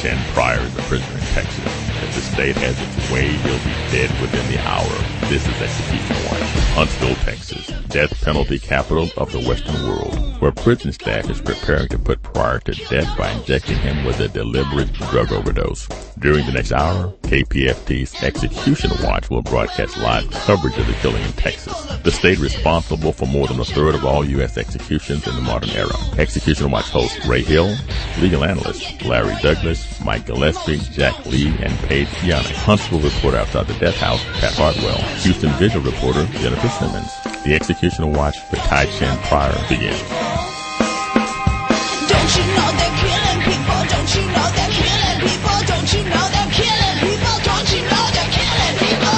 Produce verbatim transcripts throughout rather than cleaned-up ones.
Chen Pryor is a prisoner in Texas. If the state has its way, he'll be dead within the hour. This is Execution Watch. Huntsville, Texas, death penalty capital of the Western world, where prison staff is preparing to put Pryor to death by injecting him with a deliberate drug overdose. During the next hour, K P F T's Execution Watch will broadcast live coverage of the killing in Texas, the state responsible for more than a third of all U S executions in the modern era. Execution Watch host Ray Hill, legal analyst Larry Douglas, Mike Gillespie, Jack Lee, and Paige Yannick. Huntsville reporter outside the death house, Pat Hartwell. Houston Visual reporter, Jennifer Simmons. The Execution Watch for Ty Chen Pryor begins. Don't you know they're killing people? Don't you know they're killing people? Don't you know they're killing people? Don't you know they're killing people?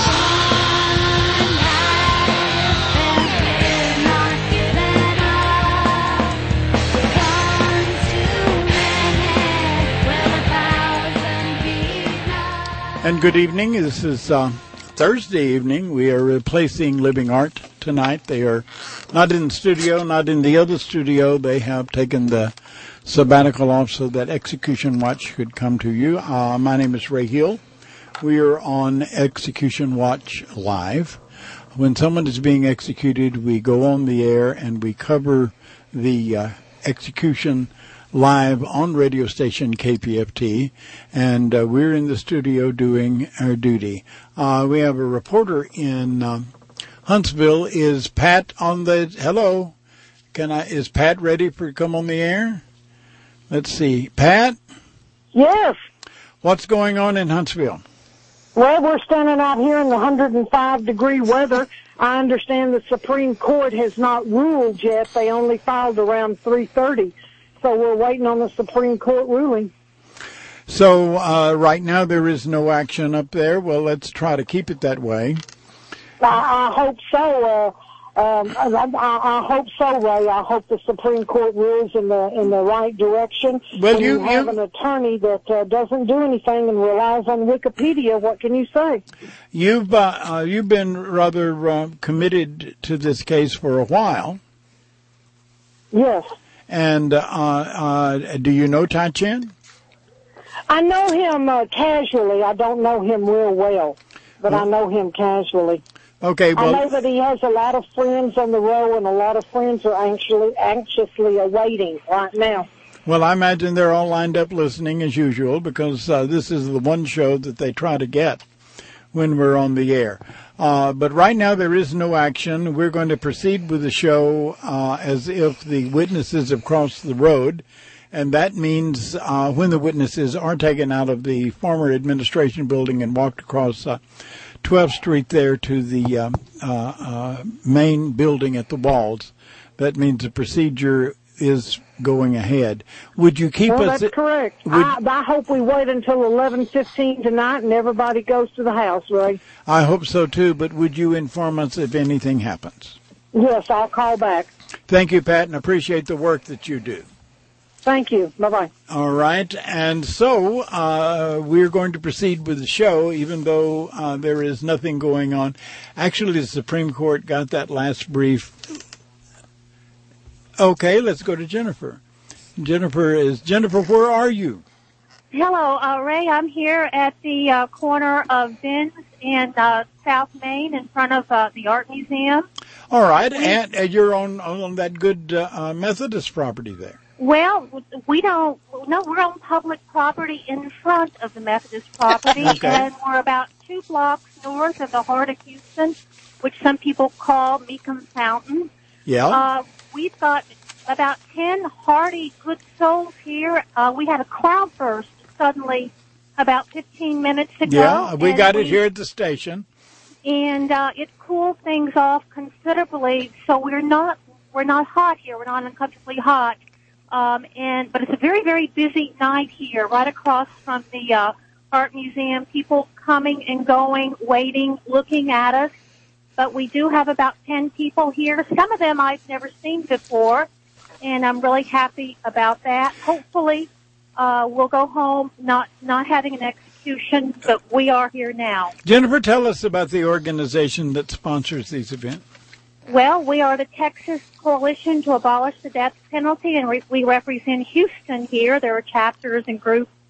And good evening. This is uh, Thursday evening. We are replacing Living Art tonight. They are not in the studio, not in the other studio. They have taken the sabbatical off so that Execution Watch could come to you. Uh, my name is Ray Hill. We are on Execution Watch Live. When someone is being executed, we go on the air and we cover the uh, execution live on radio station K P F T, and uh, we're in the studio doing our duty. Uh, we have a reporter in um, Huntsville. Is Pat on the, hello, can I, is Pat ready for to come on the air? Let's see. Pat? Yes. What's going on in Huntsville? Well, we're standing out here in the one hundred five degree weather. I understand the Supreme Court has not ruled yet. They only filed around three thirty. So we're waiting on the Supreme Court ruling. So uh, right now there is no action up there. Well, let's try to keep it that way. I, I hope so. Uh, um, I, I, I hope so, Ray. I hope the Supreme Court rules in the in the right direction. Well, when you, you have you, an attorney that uh, doesn't do anything and relies on Wikipedia, what can you say? You've uh, uh, you've been rather uh, committed to this case for a while. Yes. And uh, uh, do you know Ty Chen? I know him uh, casually. I don't know him real well, but well, I know him casually. Okay, well, I know that he has a lot of friends on the row, and a lot of friends are anxiously, anxiously awaiting right now. Well, I imagine they're all lined up listening as usual, because uh, this is the one show that they try to get when we're on the air. Uh, but right now there is no action. We're going to proceed with the show uh, as if the witnesses have crossed the road. And that means uh, when the witnesses are taken out of the former administration building and walked across uh, twelfth Street there to the uh, uh, uh, main building at the Walls, that means the procedure is going ahead. Would you keep well, us... that's correct. Would, I, I hope we wait until eleven fifteen tonight and everybody goes to the house, Ray. I hope so, too, but would you inform us if anything happens? Yes, I'll call back. Thank you, Pat, and appreciate the work that you do. Thank you. Bye-bye. All right, and so uh, we're going to proceed with the show, even though uh, there is nothing going on. Actually, the Supreme Court got that last brief. Okay, let's go to Jennifer. Jennifer is Jennifer. Where are you? Hello, uh, Ray. I'm here at the uh, corner of Ben's and uh, South Main, in front of uh, the Art Museum. All right, and uh, you're on on that good uh, uh, Methodist property there. Well, we don't. No, we're on public property in front of the Methodist property, okay. And we're about two blocks north of the heart of Houston, which some people call Meekum Fountain. Yeah. Uh, we've got about ten hearty, good souls here. Uh, we had a cloudburst suddenly about fifteen minutes ago. Yeah, we got we, it here at the station. And uh, it cooled things off considerably, so we're not we're not hot here. We're not uncomfortably hot. Um, and but it's a very, very busy night here, right across from the uh, Art Museum. People coming and going, waiting, looking at us. But we do have about ten people here. Some of them I've never seen before, and I'm really happy about that. Hopefully, uh, we'll go home not not having an execution, but we are here now. Jennifer, tell us about the organization that sponsors these events. Well, we are the Texas Coalition to Abolish the Death Penalty, and re- we represent Houston here. There are chapters and groups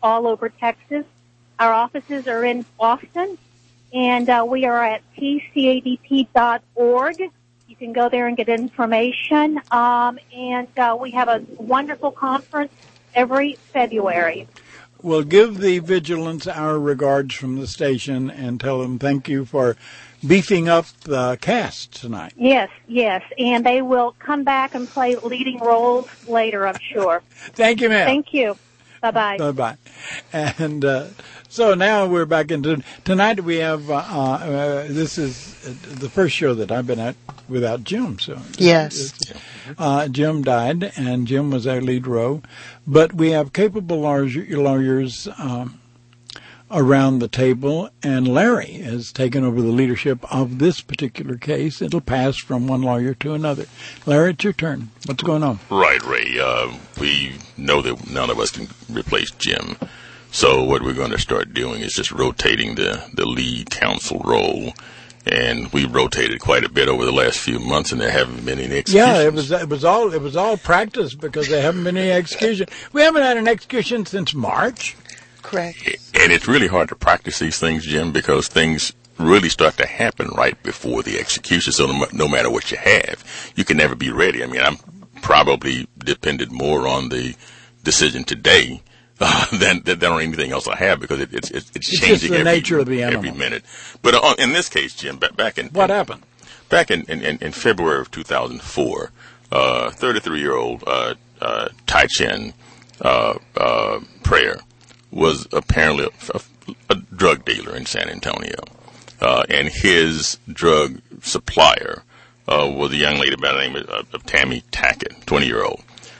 all over Texas. Our offices are in Austin, and uh, we are at T C A D P dot org. You can go there and get information. Um, and uh, we have a wonderful conference every February. Well, give the vigilance our regards from the station and tell them thank you for beefing up the cast tonight. Yes, yes. And they will come back and play leading roles later, I'm sure. Thank you, ma'am. Thank you. Bye-bye. Bye-bye. And uh, so now we're back into tonight. We have uh, uh, this is the first show that I've been at without Jim. So yes, uh, Jim died, and Jim was our lead role. But we have capable lawyers um, around the table, and Larry has taken over the leadership of this particular case. It'll pass from one lawyer to another. Larry, it's your turn. What's going on? Right, Ray. Uh, we know that none of us can replace Jim. So what we're going to start doing is just rotating the, the lead counsel role. And we rotated quite a bit over the last few months, and there haven't been any executions. Yeah, it was it was all it was all practice because there haven't been any execution. We haven't had an execution since March. Correct. And it's really hard to practice these things, Jim, because things really start to happen right before the execution. So no, no matter what you have, you can never be ready. I mean, I'm probably depended more on the decision today uh, than, than on anything else I have, because it, it's it's, it's it's changing just the every, nature of the animal. every minute. But uh, in this case, Jim, back, back in What in, happened? Back in, in, in February of two thousand four, uh, thirty-three-year-old uh, uh, Tai Chen uh, uh, Prayer was apparently a, a, a drug dealer in San Antonio. Uh, and his drug supplier uh, was a young lady by the name of, of Tammy Tackett, twenty-year-old.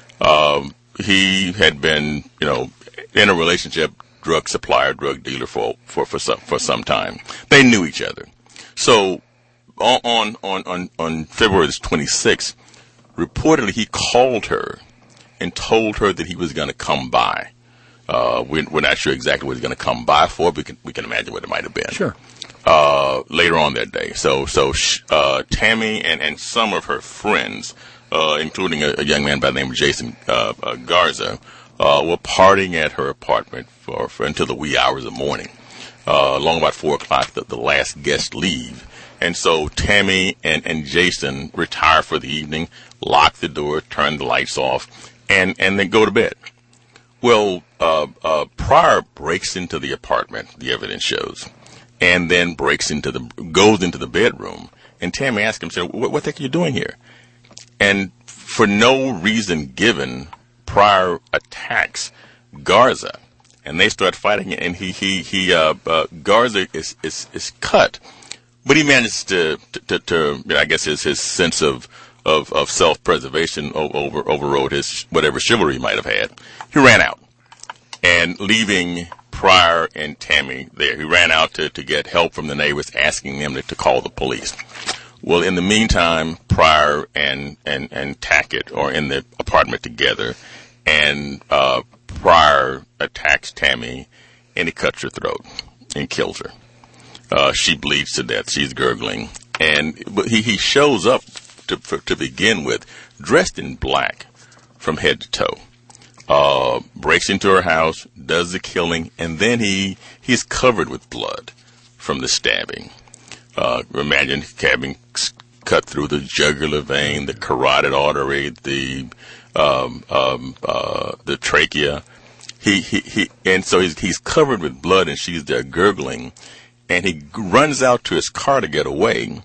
Um, he had been, you know, in a relationship, drug supplier, drug dealer for for for some, for some time. They knew each other. So on on on on February twenty-sixth, reportedly he called her and told her that he was going to come by. Uh, we're, we're not sure exactly what he's going to come by for, but we can, we can imagine what it might have been. Sure. Uh, later on that day. So, so, uh, Tammy and, and some of her friends, uh, including a, a young man by the name of Jason, uh, uh Garza, uh, were partying at her apartment for, for until the wee hours of the morning. Uh, long about four o'clock, the, the last guests leave. And so Tammy and, and Jason retire for the evening, lock the door, turn the lights off, and, and then go to bed. Well, uh, uh, Pryor breaks into the apartment, the evidence shows, and then breaks into the, goes into the bedroom. And Tammy asks him, so, what, what the heck are you doing here? And for no reason given, Pryor attacks Garza, and they start fighting, and he, he, he, uh, uh, Garza is, is, is cut, but he manages to, to, to, to I guess his, his sense of, of, of self-preservation over, overrode his, whatever chivalry he might have had. He ran out, and leaving Pryor and Tammy there. He ran out to, to get help from the neighbors, asking them to, to call the police. Well, in the meantime, Pryor and, and, and Tackett are in the apartment together, and uh, Pryor attacks Tammy, and he cuts her throat and kills her. Uh, she bleeds to death. She's gurgling. And but he, he shows up to, for, to begin with, dressed in black from head to toe. Uh, breaks into her house, does the killing, and then he, he's covered with blood from the stabbing. Uh, imagine having cut through the jugular vein, the carotid artery, the, um, um, uh, the trachea. He, he, he, and so he's, he's covered with blood, and she's there gurgling, and he runs out to his car to get away,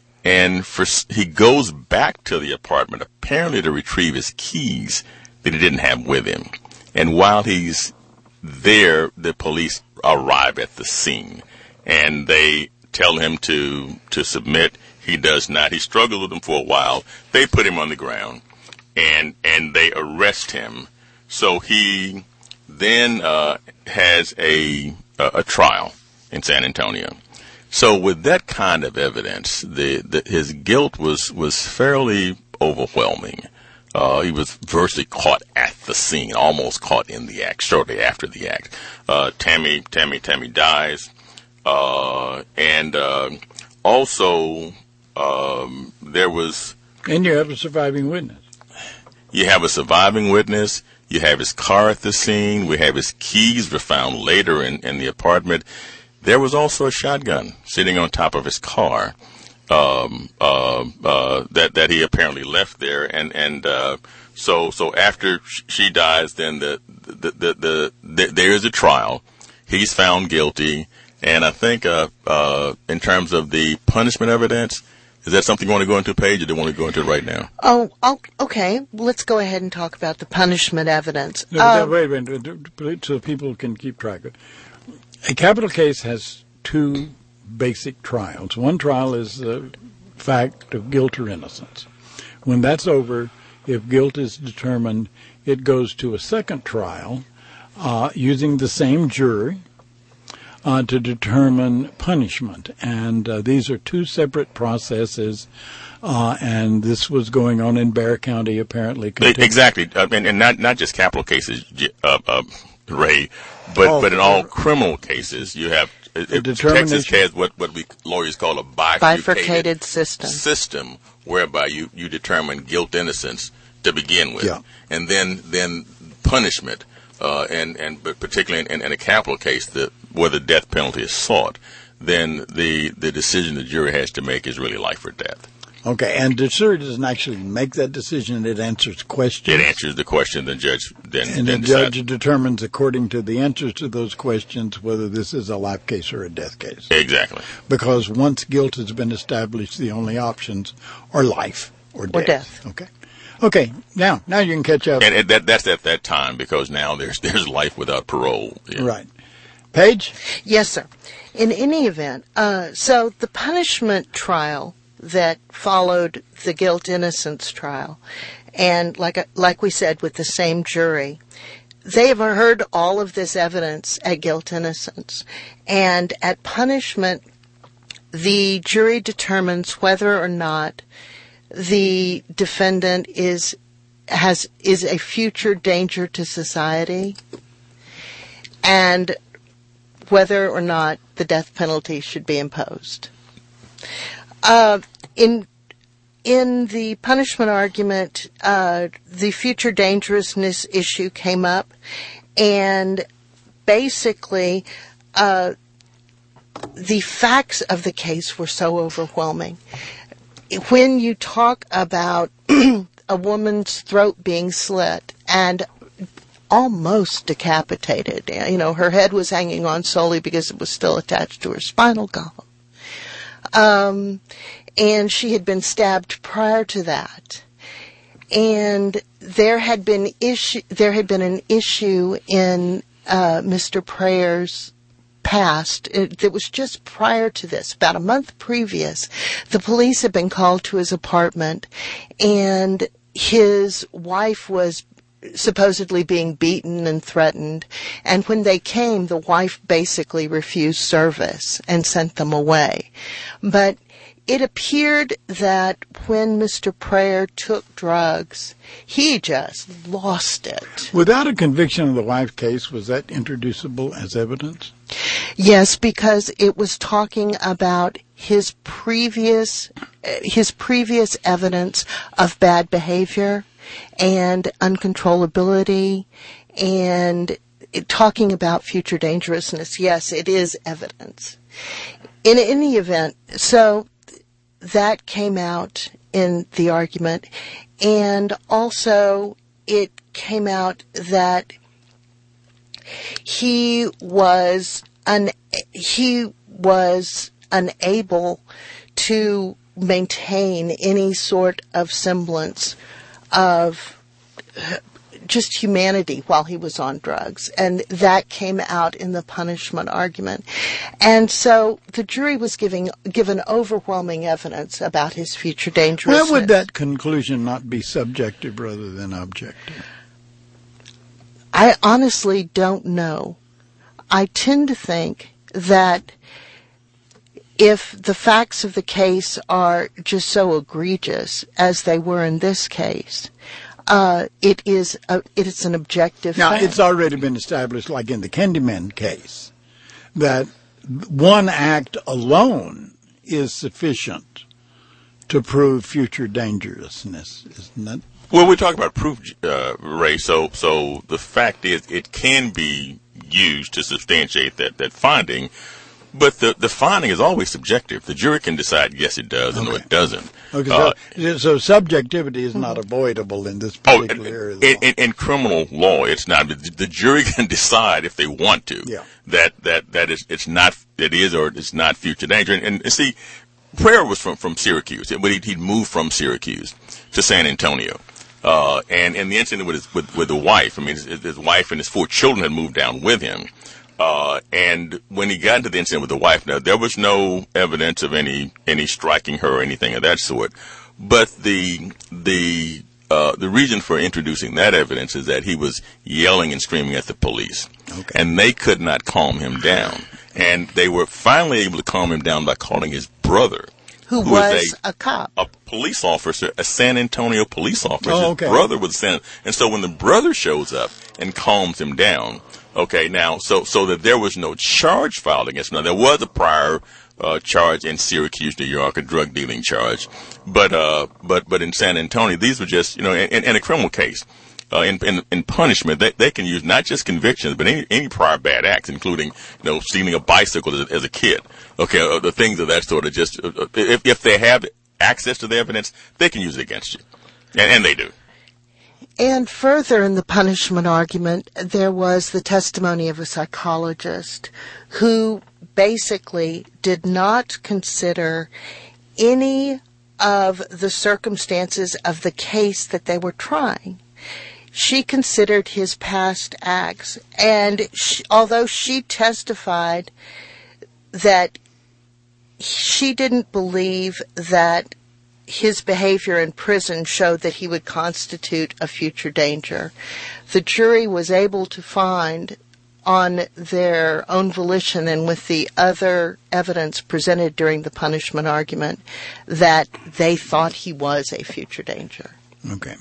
and for, he goes back to the apartment, apparently to retrieve his keys that he didn't have with him. And while he's there, the police arrive at the scene, and they tell him to to submit. He does not. He struggles with them for a while. They put him on the ground, and and they arrest him. So he then uh, has a, a a trial in San Antonio. So with that kind of evidence, the, the his guilt was was fairly overwhelming. Uh, he was virtually caught at the scene, almost caught in the act, shortly after the act. Uh, Tammy, Tammy, Tammy dies. Uh, and, uh, also, um, there was... And you have a surviving witness. You have a surviving witness. You have his car at the scene. We have his keys were found later in, in the apartment. There was also a shotgun sitting on top of his car um, uh, uh, that that he apparently left there. And and uh, so so after she dies, then the the the, the, the there is a trial. He's found guilty, and I think uh, uh, in terms of the punishment evidence, is that something you want to go into, Paige, or do you want to go into it right now? Oh, okay. Let's go ahead and talk about the punishment evidence. No, um, wait, wait, wait, so people can keep track of it. A capital case has two basic trials. One trial is the fact of guilt or innocence. When that's over, if guilt is determined, it goes to a second trial uh, using the same jury uh, to determine punishment. And uh, these are two separate processes, uh, and this was going on in Bexar County, apparently. Continu- exactly, uh, and, and not not just capital cases, uh, uh, Ray, but Oh, but in all sure. criminal cases, you have uh, Texas determination- has what, what we lawyers call a bifurcated, Bifurcated system. system, whereby you, you determine guilt innocence to begin with, Yeah. and then then punishment, uh, and and but particularly in, in a capital case, the, where the death penalty is sought, then the the decision the jury has to make is really life or death. Okay, and the jury doesn't actually make that decision. It answers questions. It answers the question, the judge then And then the decides. judge determines, according to the answers to those questions, whether this is a life case or a death case. Exactly. Because once guilt has been established, the only options are life or death. Or death. Okay. Okay. Now, now you can catch up. And, and that that's at that time, because now there's there's life without parole. Yeah. Right. Paige? Yes, sir. In any event, uh, so the punishment trial that followed the guilt-innocence trial, and like like we said, with the same jury, they have heard all of this evidence at guilt-innocence, and at punishment, the jury determines whether or not the defendant is has is a future danger to society, and whether or not the death penalty should be imposed. Uh, in in the punishment argument, uh, the future dangerousness issue came up, and basically, uh, the facts of the case were so overwhelming. When you talk about a woman's throat being slit and almost decapitated, you know, her head was hanging on solely because it was still attached to her spinal column. Um, and she had been stabbed prior to that. And there had been issue, there had been an issue in, uh, Mister Prayer's past. It, it was just prior to this, about a month previous. The police had been called to his apartment, and his wife was supposedly being beaten and threatened, and when they came, the wife basically refused service and sent them away. But it appeared that when Mister Prayer took drugs, he just lost it. Without a conviction of the wife case, was that introducible as evidence? Yes, because it was talking about his previous, his previous evidence of bad behavior and uncontrollability, and it, talking about future dangerousness. Yes, it is evidence. In any event, so that came out in the argument, and also it came out that he was un- he was unable to maintain any sort of semblance of just humanity while he was on drugs. And that came out in the punishment argument. And so the jury was giving given overwhelming evidence about his future dangerousness. Why would that conclusion not be subjective rather than objective? I honestly don't know. I tend to think that if the facts of the case are just so egregious as they were in this case, uh, it is a, it is an objective Now, fact. it's already been established, like in the Candyman case, that one act alone is sufficient to prove future dangerousness, isn't it? Well, we're talking about proof, uh, Ray. So, so the fact is, it can be used to substantiate that, that finding, but the, the finding is always subjective. The jury can decide yes, it does, and okay. no, it doesn't. Okay, uh, so, so subjectivity is not avoidable in this particular oh, area. In, in, in criminal law, it's not. The jury can decide if they want to yeah. that that that is it's not it is or it's not future danger. And, and see, Prayer was from from Syracuse, but he'd, he'd moved from Syracuse to San Antonio. Uh, and, and the incident with his, with, with the wife, I mean, his, his wife and his four children had moved down with him. Uh, and when he got into the incident with the wife, now, there was no evidence of any, any striking her or anything of that sort. But the, the, uh, the reason for introducing that evidence is that he was yelling and screaming at the police. Okay. And they could not calm him down. And they were finally able to calm him down by calling his brother. Who, who was, was a, a cop. A police officer, a San Antonio police officer. Oh, okay. His brother was a San And so when the brother shows up and calms him down, okay, now, so so that there was no charge filed against him. Now, there was a prior uh, charge in Syracuse, New York, a drug dealing charge. But uh, but but in San Antonio, these were just, you know, in, in a criminal case. Uh, in, in, in punishment, they, they can use not just convictions, but any, any prior bad acts, including, you know, stealing a bicycle as, as a kid. Okay, uh, the things of that sort of just, uh, if, if they have access to the evidence, they can use it against you. And, and they do. And further in the punishment argument, there was the testimony of a psychologist who basically did not consider any of the circumstances of the case that they were trying. She considered his past acts, and she, although she testified that she didn't believe that his behavior in prison showed that he would constitute a future danger, the jury was able to find on their own volition and with the other evidence presented during the punishment argument that they thought he was a future danger. Okay.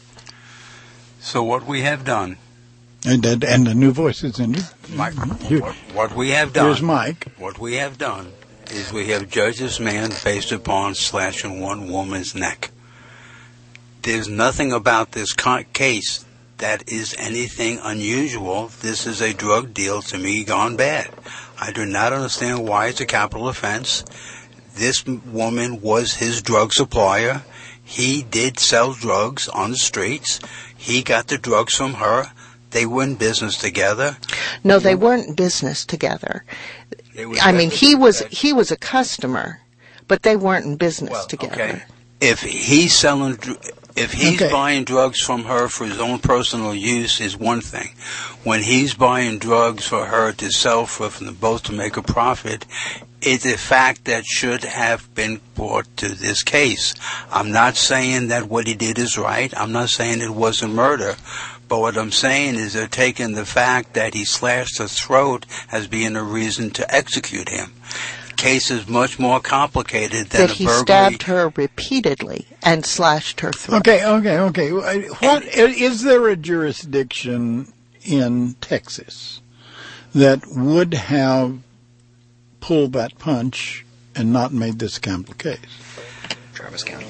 So what we have done, and and, and the new voice is in it. Mike, what, what we have done. Here's Mike. What we have done is we have judged this man based upon slashing one woman's neck. There's nothing about this con- case that is anything unusual. This is a drug deal to me gone bad. I do not understand why it's a capital offense. This woman was his drug supplier. He did sell drugs on the streets. He got the drugs from her. They were in business together. No, they weren't in business together. I mean, he was he was a customer, but they weren't in business well, together. Okay. If he's selling, if he's okay. buying drugs from her for his own personal use, is one thing. When he's buying drugs for her to sell for them both to make a profit, it's a fact that should have been brought to this case. I'm not saying that what he did is right. I'm not saying it wasn't murder. But what I'm saying is they're taking the fact that he slashed her throat as being a reason to execute him. The case is much more complicated than that a he burglary. stabbed her repeatedly and slashed her throat. Okay, okay, okay. What is there a jurisdiction in Texas that would have pulled that punch and not made this a capital case? Travis County.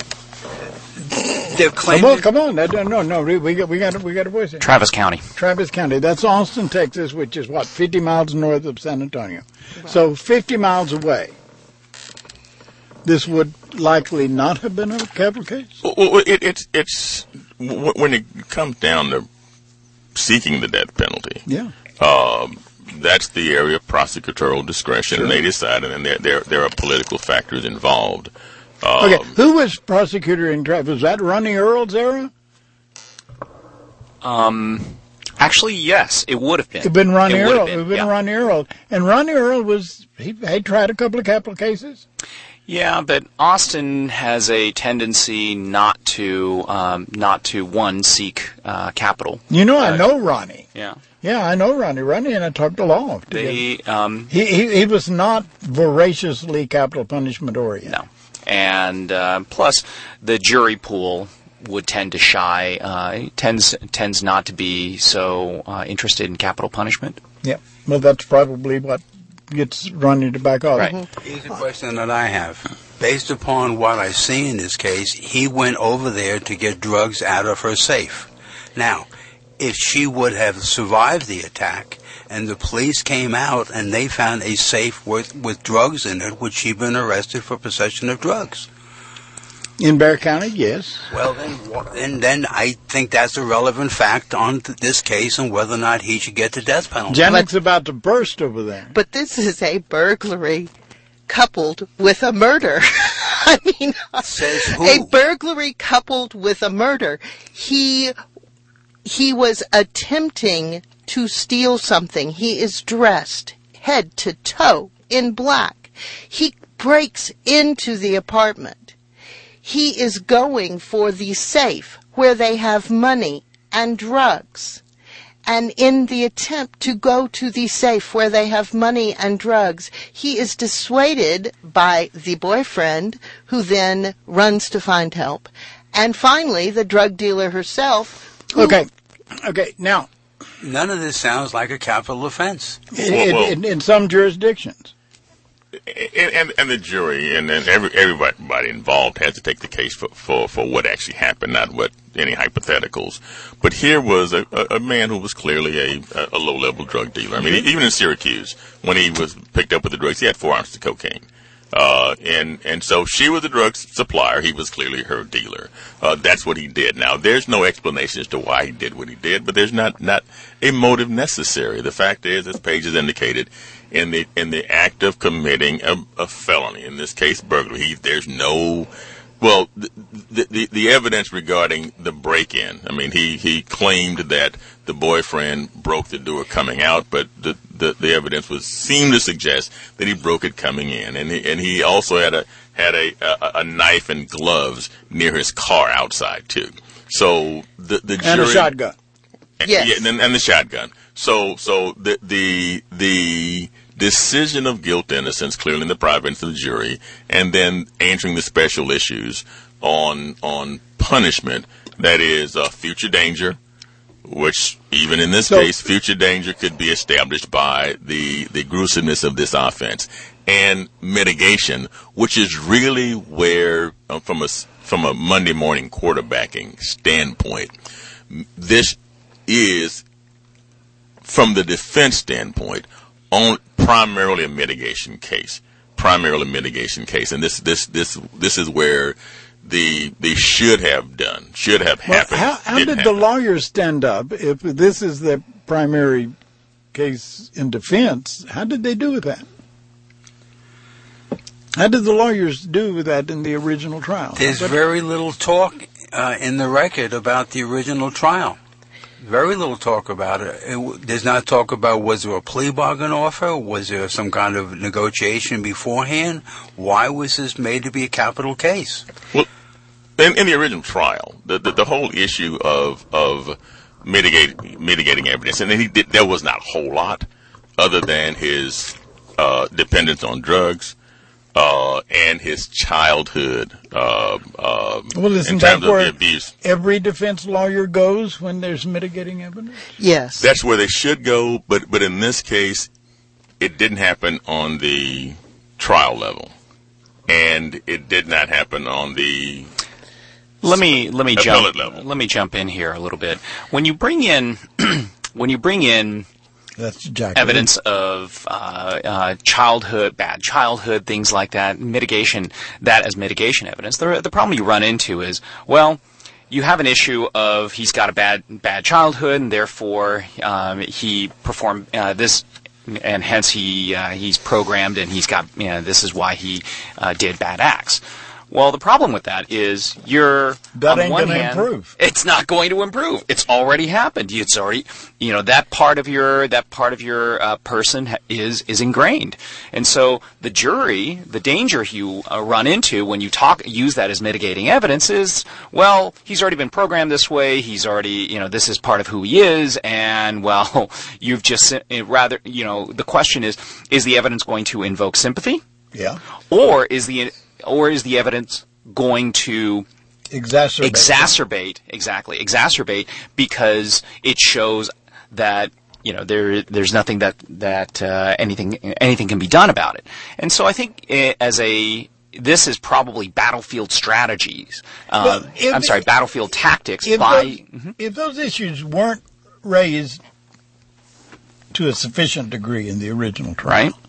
They're Come claiming. on, come on. No, no, no. We got, we got, we got a voice here. Travis County. Travis County. That's Austin, Texas, which is what, fifty miles north of San Antonio. Right. So fifty miles away. This would likely not have been a capital case. Well, well it, it's it's when it comes down to seeking the death penalty. Yeah. Um, that's the area of prosecutorial discretion, Sure. and they decide, and there there there are political factors involved. Um, Okay, who was prosecutor in Travis? Was that Ronnie Earl's era? Um, actually, yes, it would have been. It'd been Ronnie It would have Earl. been, It'd been yeah. Ronnie Earl. And Ronnie Earl was, he had tried a couple of capital cases. Yeah, but Austin has a tendency not to, um, not to one seek uh, capital. You know, I Uh, know Ronnie. Yeah, Yeah, I know Ronnie. Ronnie and I talked a lot. together. they um, He, he he was not voraciously capital punishment oriented. no, and uh, plus the jury pool would tend to shy, uh, tends tends not to be so uh, interested in capital punishment. Yeah. Well, that's probably what gets running to back off. Right. Here's the question that I have. Based upon what I see in this case, he went over there to get drugs out of her safe. Now, if she would have survived the attack and the police came out and they found a safe with, with drugs in it, would she have been arrested for possession of drugs? In Bexar County, yes. Well, then, wha- and then I think that's a relevant fact on th- this case and whether or not he should get the death penalty. Janet's about to burst over there. But this is a burglary coupled with a murder. I mean, Says who? a burglary coupled with a murder. He he was attempting to steal something. He is dressed head to toe in black. He breaks into the apartment. He is going for the safe where they have money and drugs. And in the attempt to go to the safe where they have money and drugs, he is dissuaded by the boyfriend, who then runs to find help. And finally, the drug dealer herself. who- Okay. Okay. Now, None of this sounds like a capital offense. in, Well, well- in, in some jurisdictions. And, and, and the jury and, and every, everybody involved has to take the case for, for, for what actually happened, not what any hypotheticals. But here was a, a, a man who was clearly a, a low-level drug dealer. I mean, even in Syracuse, when he was picked up with the drugs, he had four ounces of cocaine. Uh, and, and so she was a drug supplier. He was clearly her dealer. Uh, that's what he did. Now, there's no explanation as to why he did what he did, but there's not, not a motive necessary. The fact is, as Paige has indicated, in the, in the act of committing a, a felony, in this case, burglary, he, there's no, well, the, the, the evidence regarding the break-in, I mean, he, he claimed that the boyfriend broke the door coming out, but the, the, the evidence was seemed to suggest that he broke it coming in, and he, and he also had a had a, a a knife and gloves near his car outside too. So the the And jury a shotgun. Yes. yeah, and, and the shotgun. So so the the the decision of guilt innocence clearly in the province of the jury, and then answering the special issues on on punishment, that is uh, future danger, which even in this So- case, future danger could be established by the, the gruesomeness of this offense, and mitigation, which is really where, uh, from a, s- from a Monday morning quarterbacking standpoint, m- this is, from the defense standpoint, on primarily a mitigation case, primarily a mitigation case, and this this this this is where the the should have done, should have Well, happened. how how didn't did the happen. lawyers stand up if this is the primary case in defense? How did they do with that? How did the lawyers do with that in the original trial? There's But- very little talk uh, in the record about the original trial. Very little talk about it. it w- there's not talk about was there a plea bargain offer? Was there some kind of negotiation beforehand? Why was this made to be a capital case? Well, in, in the original trial, the, the the whole issue of of mitigating mitigating evidence, and he did, there was not a whole lot other than his uh, dependence on drugs uh, and his childhood uh, uh, Well, in isn't terms that of where the abuse. every defense lawyer goes when there's mitigating evidence? Yes. That's where they should go, but but in this case, it didn't happen on the trial level, and it did not happen on the Let me let me jump Appellate level. let me jump in here a little bit. When you bring in when you bring in That's Jack. evidence of uh, uh, childhood, bad childhood, things like that, mitigation, that as mitigation evidence, the the problem you run into is, well, you have an issue of he's got a bad bad childhood, and therefore um, he performed uh, this. And hence he uh, he's programmed, and he's got, you know, this is why he uh, did bad acts. Well, the problem with that is you're That on ain't one gonna hand, improve. it's not going to improve. It's already happened. It's already, you know, that part of your that part of your uh, person ha- is is ingrained. And so the jury, the danger you uh, run into when you talk use that as mitigating evidence is, well, he's already been programmed this way. He's already, you know, this is part of who he is. And well, you've just uh, rather, you know, the question is, is the evidence going to invoke sympathy, Yeah. or is the or is the evidence going to Exacerbate. exacerbate exactly exacerbate because it shows that you know, there there's nothing that that uh, anything anything can be done about it. And so I think uh, as a this is probably battlefield strategies. Um, Well, if- I'm sorry, battlefield tactics If by. those, if those issues weren't raised to a sufficient degree in the original trial, Right.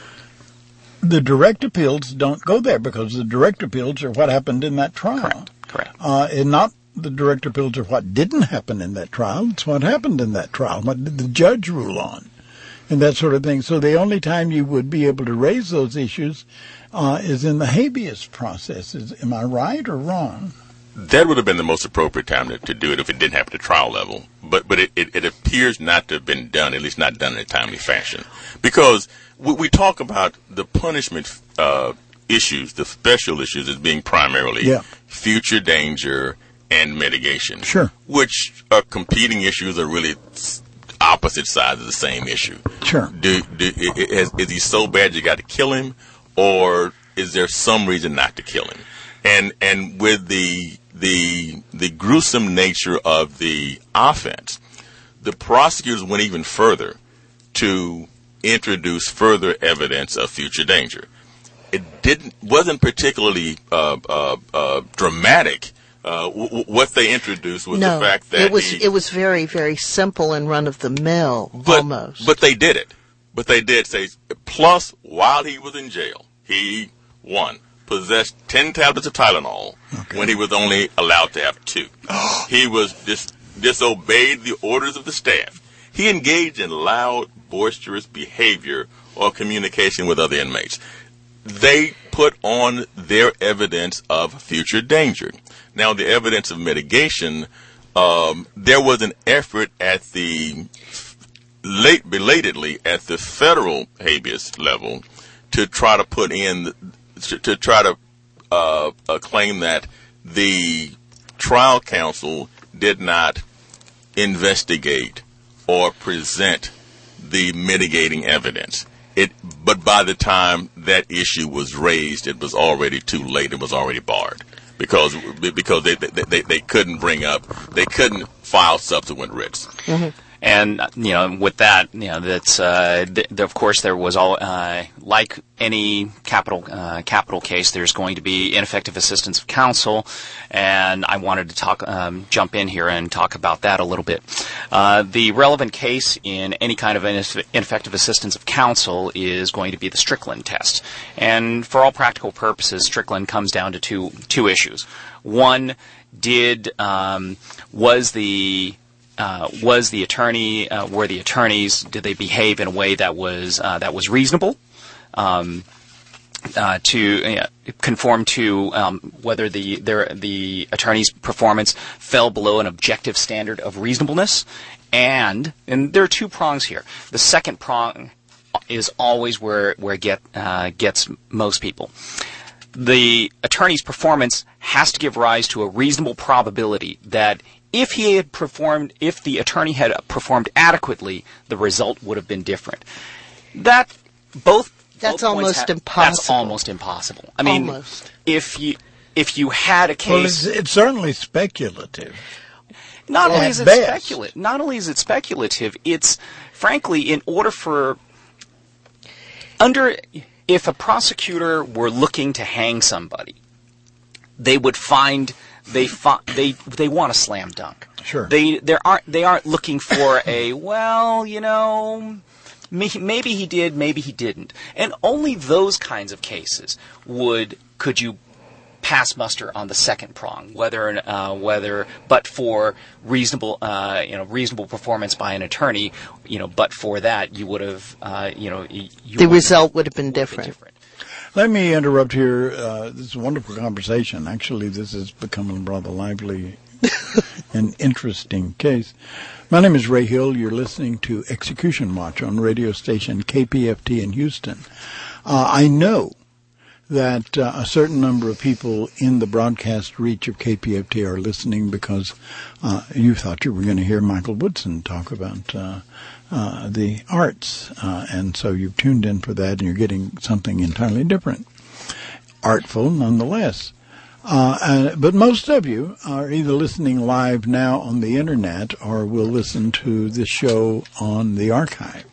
the direct appeals don't go there because the direct appeals are what happened in that trial. Correct. Correct. Uh, and not the direct appeals are what didn't happen in that trial. It's what happened in that trial. What did the judge rule on? And that sort of thing. So the only time you would be able to raise those issues uh, is in the habeas process. Is, am I right or wrong? That would have been the most appropriate time to, to do it if it didn't happen at the trial level. But but it, it, it appears not to have been done, at least not done in a timely fashion. Because we, we talk about the punishment uh, issues, the special issues as being primarily Yeah. future danger and mitigation. Sure. Which are competing issues are really opposite sides of the same issue. Sure. Do, do, is, is he so bad you got to kill him, or is there some reason not to kill him? And and with the the the gruesome nature of the offense, the prosecutors went even further to introduce further evidence of future danger. It didn't wasn't particularly uh, uh, uh, dramatic. Uh, w- w- what they introduced was no, the fact that it was he, it was very very simple and run of the mill but, almost. But they did it. But they did say, plus, while he was in jail, he, one, possessed ten tablets of Tylenol Okay. when he was only allowed to have two. He was dis- disobeyed the orders of the staff. He engaged in loud, boisterous behavior or communication with other inmates. They put on their evidence of future danger. Now, the evidence of mitigation, um, there was an effort at the late, belatedly at the federal habeas level to try to put in, to, to try to uh, uh, claim that the trial counsel did not investigate or present the mitigating evidence. It, but by the time that issue was raised, it was already too late. It was already barred because because they they, they, they couldn't bring up, they couldn't file subsequent writs. Mm-hmm. And, you know, with that, you know, that's, uh, th- th- of course, there was all, uh, like any capital, uh, capital case, there's going to be ineffective assistance of counsel. And I wanted to talk, um, jump in here and talk about that a little bit. Uh, the relevant case in any kind of ineff- ineffective assistance of counsel is going to be the Strickland test. And for all practical purposes, Strickland comes down to two, two issues. One, did, um, was the, Uh, was the attorney, uh, were the attorneys, did they behave in a way that was uh, that was reasonable, um, uh, to uh, conform to um, whether the their, the attorney's performance fell below an objective standard of reasonableness, and and there are two prongs here. The second prong is always where where it get uh, gets most people. The attorney's performance has to give rise to a reasonable probability that if he had performed, if the attorney had performed adequately, the result would have been different. That both That's both almost ha- impossible. That's almost impossible. I mean, Almost. if you if you had a Well, it's, case, it's certainly speculative. not only at is it best. speculative, not only is it speculative, it's frankly in order for under if a prosecutor were looking to hang somebody, they would find. They fi- they they want a slam dunk. Sure. They they aren't they aren't looking for a well, you know, may- maybe he did, maybe he didn't, and only those kinds of cases would could you pass muster on the second prong, whether uh, whether but for reasonable uh, you know reasonable performance by an attorney, you know, but for that you would have uh, you know you the would- result would have been would have different. different. Let me interrupt here. Uh, this is a wonderful conversation. Actually, this is becoming a rather lively and interesting case. My name is Ray Hill. You're listening to Execution Watch on radio station K P F T in Houston. Uh, I know that uh, a certain number of people in the broadcast reach of K P F T are listening because uh, you thought you were going to hear Michael Woodson talk about uh, uh, the arts, uh, and so you've tuned in for that, and you're getting something entirely different, artful nonetheless. Uh, uh, but most of you are either listening live now on the internet or will listen to the show on the archive.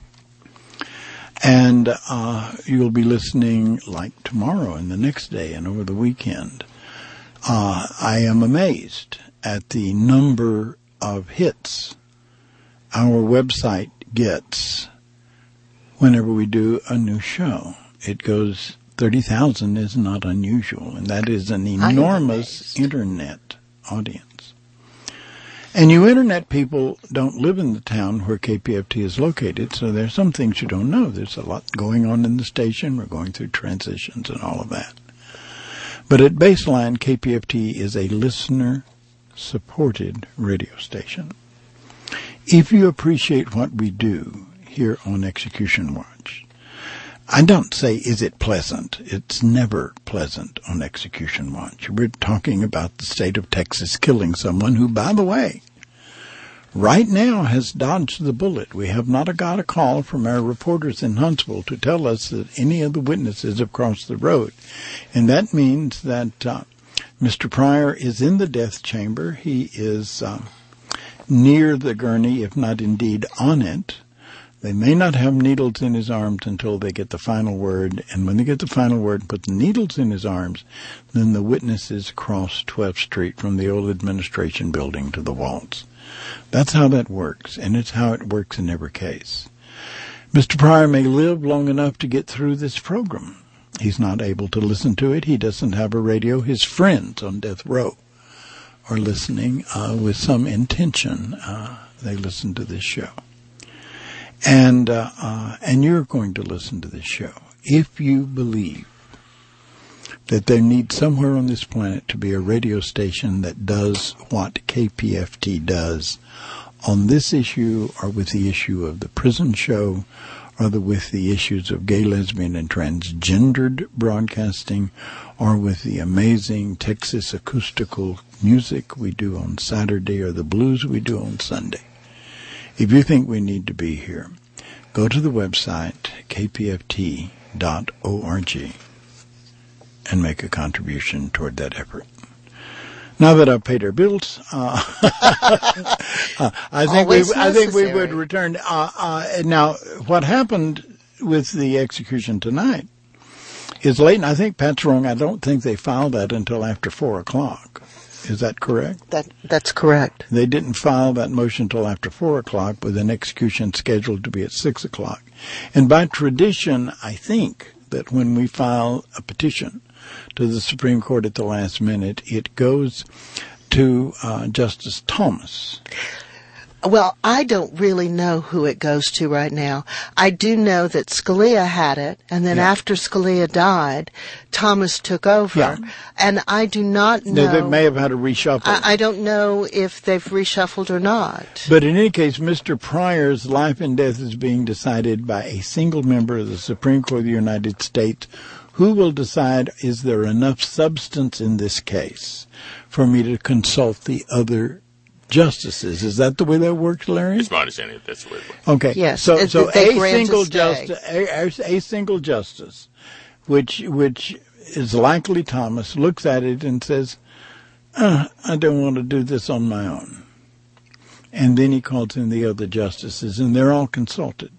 And uh, you'll be listening like tomorrow and the next day and over the weekend. Uh, I am amazed at the number of hits our website gets whenever we do a new show. It goes, thirty thousand is not unusual, and that is an enormous internet audience. And you internet people don't live in the town where K P F T is located, so there's some things you don't know. There's a lot going on in the station. We're going through transitions and all of that. But at baseline, K P F T is a listener-supported radio station. If you appreciate what we do here on Execution Watch, I don't say, is it pleasant? It's never pleasant on Execution Watch. We're talking about the state of Texas killing someone who, by the way, right now has dodged the bullet. We have not got a call from our reporters in Huntsville to tell us that any of the witnesses have crossed the road. And that means that uh, Mister Pryor is in the death chamber. He is uh, near the gurney, if not indeed on it. They may not have needles in his arms until they get the final word, and when they get the final word and put the needles in his arms, then the witnesses cross twelfth Street from the old administration building to the vaults. That's how that works, and it's how it works in every case. Mister Pryor may live long enough to get through this program. He's not able to listen to it. He doesn't have a radio. His friends on death row are listening uh, with some intention. Uh, they listen to this show. And uh, uh, and you're going to listen to this show if you believe that there needs somewhere on this planet to be a radio station that does what K P F T does on this issue, or with the issue of the prison show, or the, with the issues of gay, lesbian, and transgendered broadcasting, or with the amazing Texas acoustical music we do on Saturday, or the blues we do on Sunday. If you think we need to be here, go to the website k p f t dot org and make a contribution toward that effort. Now that I've paid our bills, uh, uh, I think we, I think we would return. Uh, uh, now, what happened with the execution tonight is late, and I think Pat's wrong. I don't think they filed that until after four o'clock. Is that correct? That that's correct. They didn't file that motion until after four o'clock, with an execution scheduled to be at six o'clock. And by tradition, I think that when we file a petition to the Supreme Court at the last minute, it goes to uh, Justice Thomas. Well, I don't really know who it goes to right now. I do know that Scalia had it, and then yeah. after Scalia died, Thomas took over. Yeah. And I do not know. They, they may have had a reshuffle. I, I don't know if they've reshuffled or not. But in any case, Mister Pryor's life and death is being decided by a single member of the Supreme Court of the United States, who will decide, is there enough substance in this case for me to consult the other justices? Is that the way that works, Larry? It's my understanding that that's the way it works. Okay. Yes. So, it, so a single a justice, a, a single justice, which which is likely Thomas, looks at it and says, uh, "I don't want to do this on my own," and then he calls in the other justices, and they're all consulted,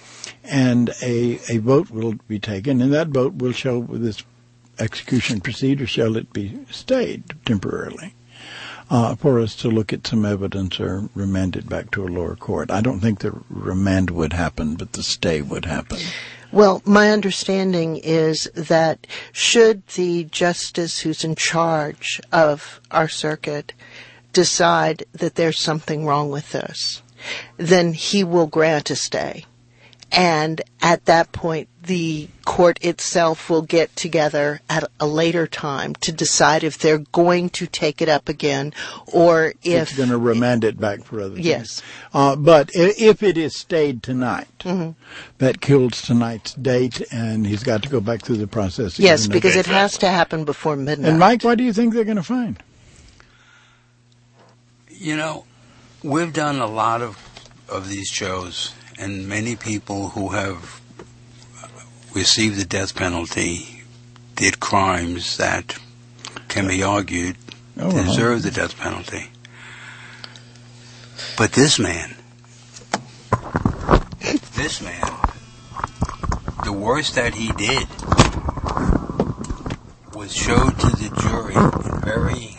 and a a vote will be taken, and that vote will show will this execution proceed or shall it be stayed temporarily. Uh, for us to look at some evidence or remand it back to a lower court. I don't think the remand would happen, but the stay would happen. Well, my understanding is that should the justice who's in charge of our circuit decide that there's something wrong with this, then he will grant a stay. And at that point, the court itself will get together at a later time to decide if they're going to take it up again or if... It's going to remand it back for other things. Yes. Uh, but if it is stayed tonight, mm-hmm. that kills tonight's date, and he's got to go back through the process again. Yes, because it has to happen before midnight. And Mike, what do you think they're going to find? You know, we've done a lot of, of these shows, and many people who have received the death penalty did crimes that can be argued, Oh, well. deserve the death penalty. But this man, this man, the worst that he did was showed to the jury very.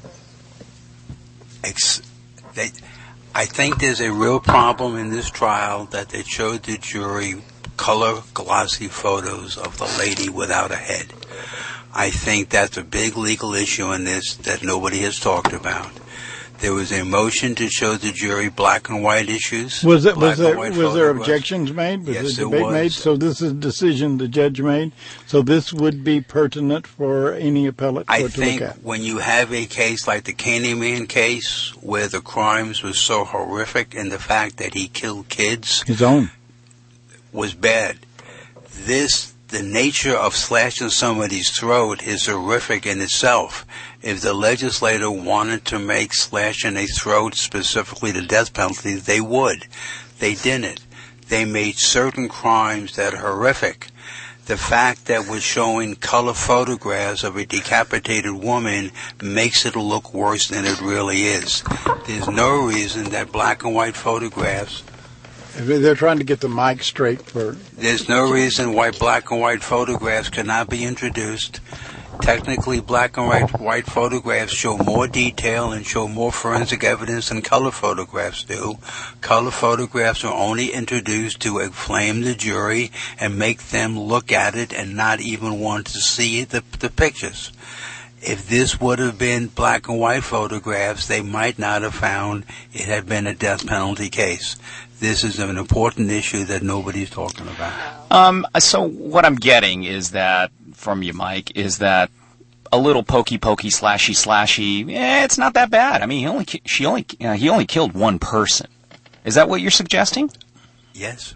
Ex- they, I think there's a real problem in this trial that they showed the jury color glossy photos of the lady without a head. I think that's a big legal issue in this that nobody has talked about. There was a motion to show the jury black and white issues. Was it? black Was there? and white Was there photographs. objections made? Was Yes, there there debate was. made? So this is a decision the judge made. So this would be pertinent for any appellate I court to think look at. when you have a case like the Candyman case, where the crimes were so horrific and the fact that he killed kids His own. was bad, this, the nature of slashing somebody's throat is horrific in itself. If the legislator wanted to make slashing a throat specifically the death penalty, they would. They didn't. They made certain crimes that are horrific. The fact that we're showing color photographs of a decapitated woman makes it look worse than it really is. There's no reason that black and white photographs They're trying to get the mic straight for. There's no reason why black and white photographs cannot be introduced. Technically, black and white, white photographs show more detail and show more forensic evidence than color photographs do. Color photographs are only introduced to inflame the jury and make them look at it and not even want to see the, the pictures. If this would have been black and white photographs, they might not have found it had been a death penalty case. This is an important issue that nobody's talking about. Um, so what I'm getting is that, from you, Mike, is that a little pokey pokey slashy slashy, eh, it's not that bad. I mean, he only ki- she only uh, he only killed one person. Is that what you're suggesting? Yes.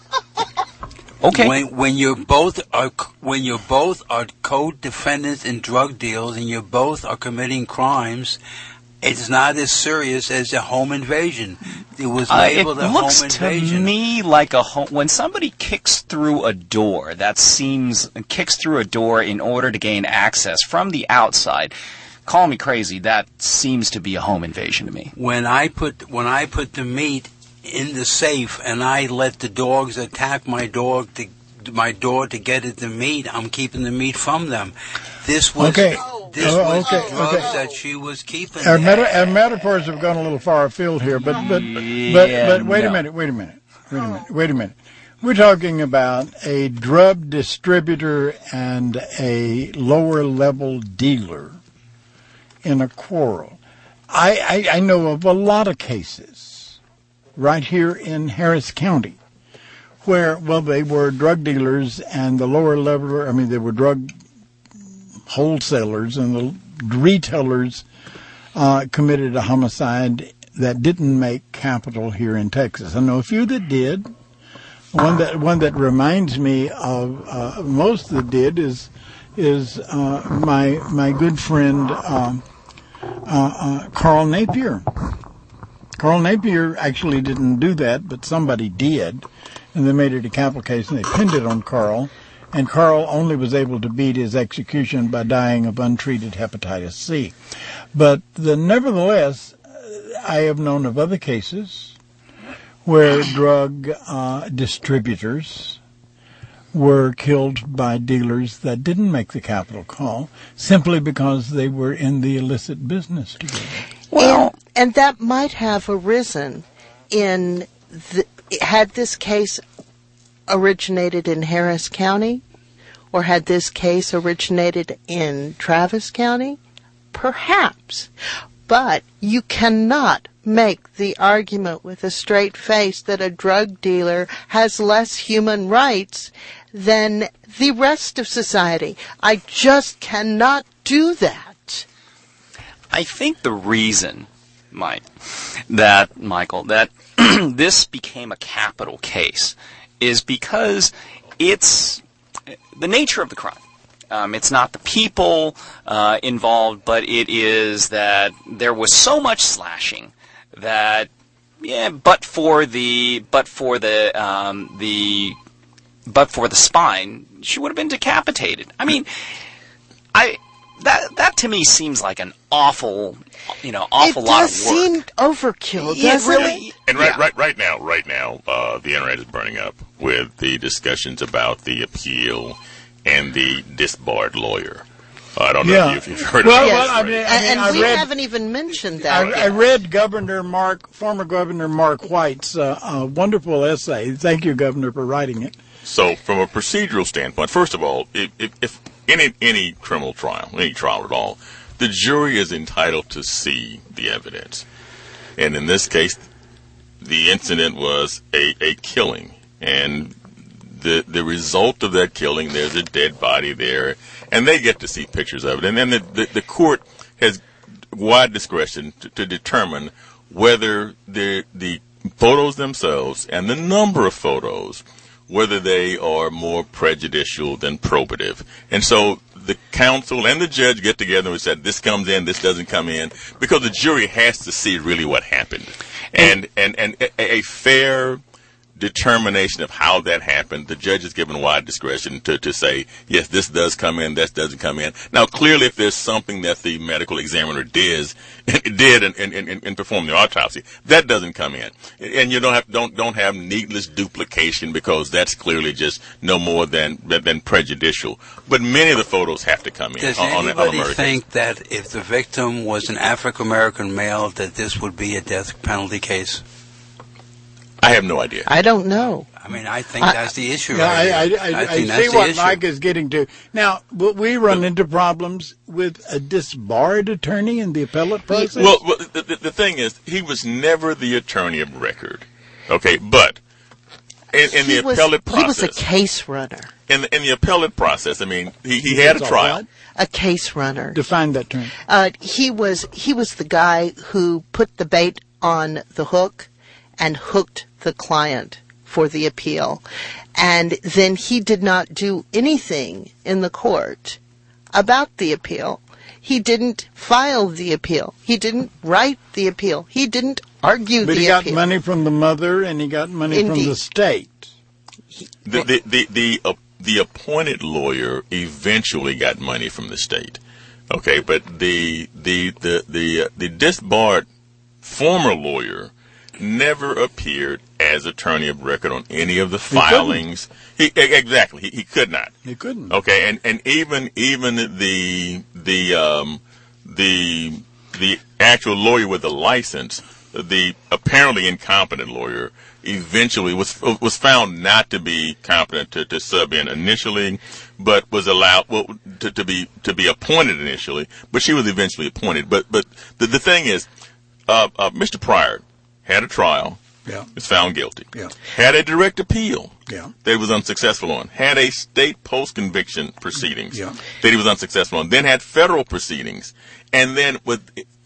Okay. When when you're both are when you're both are co-defendants in drug deals and you both are committing crimes, it's not as serious as a home invasion. It was Uh, it labeled a looks home to invasion. me like a home. When somebody kicks through a door, that seems kicks through a door in order to gain access from the outside. Call me crazy. That seems to be a home invasion to me. When I put when I put the meat in the safe and I let the dogs attack my dog to my door to get at the meat, I'm keeping the meat from them. This was Okay. this Oh, was okay, the drugs okay. that she was keeping. Our, there. meta- our metaphors have gone a little far afield here, but but but, Yeah, but wait no. a minute, wait a minute, wait a minute, wait a minute. We're talking about a drug distributor and a lower level dealer in a quarrel. I, I, I know of a lot of cases right here in Harris County where, well, they were drug dealers and the lower level, I mean, they were drug wholesalers and the retailers uh, committed a homicide that didn't make capital here in Texas. I know a few that did. One that one that reminds me of uh, most that did is is uh, my my good friend um, uh, uh, Carl Napier. Carl Napier actually didn't do that, but somebody did, and they made it a capital case and they pinned it on Carl. And Carl only was able to beat his execution by dying of untreated hepatitis C. But the, nevertheless, I have known of other cases where drug uh, distributors were killed by dealers that didn't make the capital call simply because they were in the illicit business together. Well, and, and that might have arisen in the, had this case originated in Harris County, or had this case originated in Travis County? Perhaps. But you cannot make the argument with a straight face that a drug dealer has less human rights than the rest of society. I just cannot do that. I think the reason, Mike, that Michael, that this became a capital case is because it's the nature of the crime. Um, it's not the people uh, involved, but it is that there was so much slashing that, yeah, but for the, but for the, um, the, but for the spine, she would have been decapitated. I mean, I that that to me seems like an awful, you know, awful it lot of work. does seem overkill, It doesn't really- it? And right, Yeah. right, right now, right now, uh, the internet is burning up with the discussions about the appeal and the disbarred lawyer. Uh, I don't know Yeah. if you've heard Well, about Yes. well, I this. mean, right? I mean, and I we read, haven't even mentioned that. I, yet. I read Governor Mark, former Governor Mark White's uh, uh, wonderful essay. Thank you, Governor, for writing it. So, from a procedural standpoint, first of all, if, if, if any any criminal trial, any trial at all, the jury is entitled to see the evidence. And in this case, the incident was a, a killing, and the the result of that killing, there's a dead body there, and they get to see pictures of it. And then the, the, the court has wide discretion to, to determine whether the the photos themselves and the number of photos, whether they are more prejudicial than probative. And so the counsel and the judge get together and said, this comes in, this doesn't come in, because the jury has to see really what happened. And, and, and a, a fair determination of how that happened, the judge is given wide discretion to, to say, yes, this does come in, this doesn't come in. Now, clearly, if there's something that the medical examiner did, did and, and, and, and performed the autopsy, that doesn't come in. And you don't have, don't, don't have needless duplication, because that's clearly just no more than, than prejudicial. But many of the photos have to come in. Does on, on anybody American. think that if the victim was an African-American male, that this would be a death penalty case? I have no idea. I don't know. I mean, I think I- that's the issue Yeah, right I, I, here. I, I, think see that's the what issue. Mike is getting to. Now, will we run into problems with a disbarred attorney in the appellate process? Well, well the, the, the thing is, he was never the attorney of record. Okay, but in, in he the was, appellate he was process, a case runner. in the, in the appellate process, I mean, he, he had a That's all trial. right. A case runner. Define that term. Uh, he was he was the guy who put the bait on the hook and hooked the client for the appeal. And then he did not do anything in the court about the appeal. He didn't file the appeal. He didn't write the appeal. He didn't argue But the he got appeal. money from the mother, and he got money from Indeed. the state. The the the the, uh, the appointed lawyer eventually got money from the state. Okay, but the the the the uh, the disbarred former lawyer never appeared as attorney of record on any of the filings. He, e- exactly, he, he could not. He couldn't. Okay, and, and even even the the um, the the actual lawyer with the license, the apparently incompetent lawyer, eventually was was found not to be competent to, to sub in initially, but was allowed well, to, to be to be appointed initially. But she was eventually appointed. But but the the thing is, uh, uh, Mister Pryor had a trial. Yeah. Was found guilty. Yeah. Had a direct appeal. Yeah. That he was unsuccessful on. Had a state post-conviction proceedings. Yeah. That he was unsuccessful on. Then had federal proceedings. And then with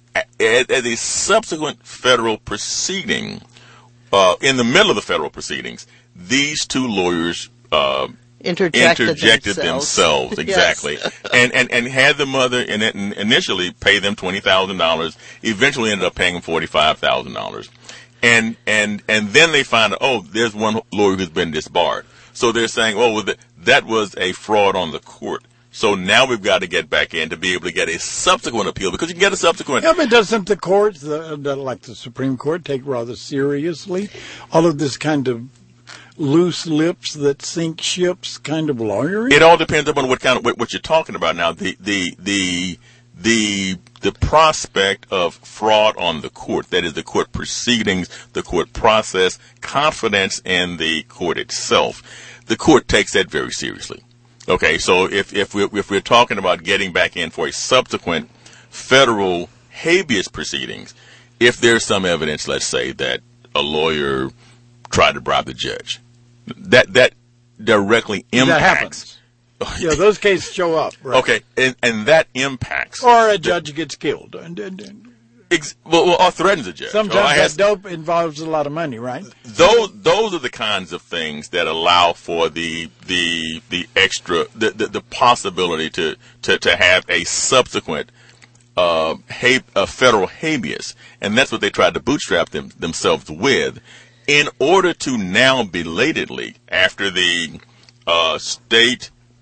as a subsequent federal proceeding, uh, in the middle of the federal proceedings, these two lawyers uh, Interjected, interjected themselves. themselves, exactly, Yes. and, and and had the mother in it and initially pay them twenty thousand dollars. Eventually, ended up paying them forty five thousand dollars, and and and then they find out, oh, there's one lawyer who's been disbarred. So they're saying, oh, well, th- that was a fraud on the court. So now we've got to get back in to be able to get a subsequent appeal, because you can get a subsequent. Yeah, but doesn't the courts, the, the, like the Supreme Court, take rather seriously all of this kind of loose lips that sink ships kind of lawyering? It all depends upon what kind of what, what you're talking about now. The the the the the prospect of fraud on the court, that is the court proceedings, the court process, confidence in the court itself. The court takes that very seriously. Okay, so if if we're if we're talking about getting back in for a subsequent federal habeas proceedings, if there's some evidence, let's say, that a lawyer tried to bribe the judge, that that directly impacts. That happens. Yeah, those cases show up. Right? Okay, and, and that impacts. Or a judge gets killed. And, and, and Ex- well, well, or threatens a judge. sometimes Or I that has- dope involves a lot of money, right? Those those are the kinds of things that allow for the the the extra the the, the possibility to, to, to have a subsequent uh, ha- a federal habeas, and that's what they tried to bootstrap them, themselves with, in order to now belatedly, after the uh, state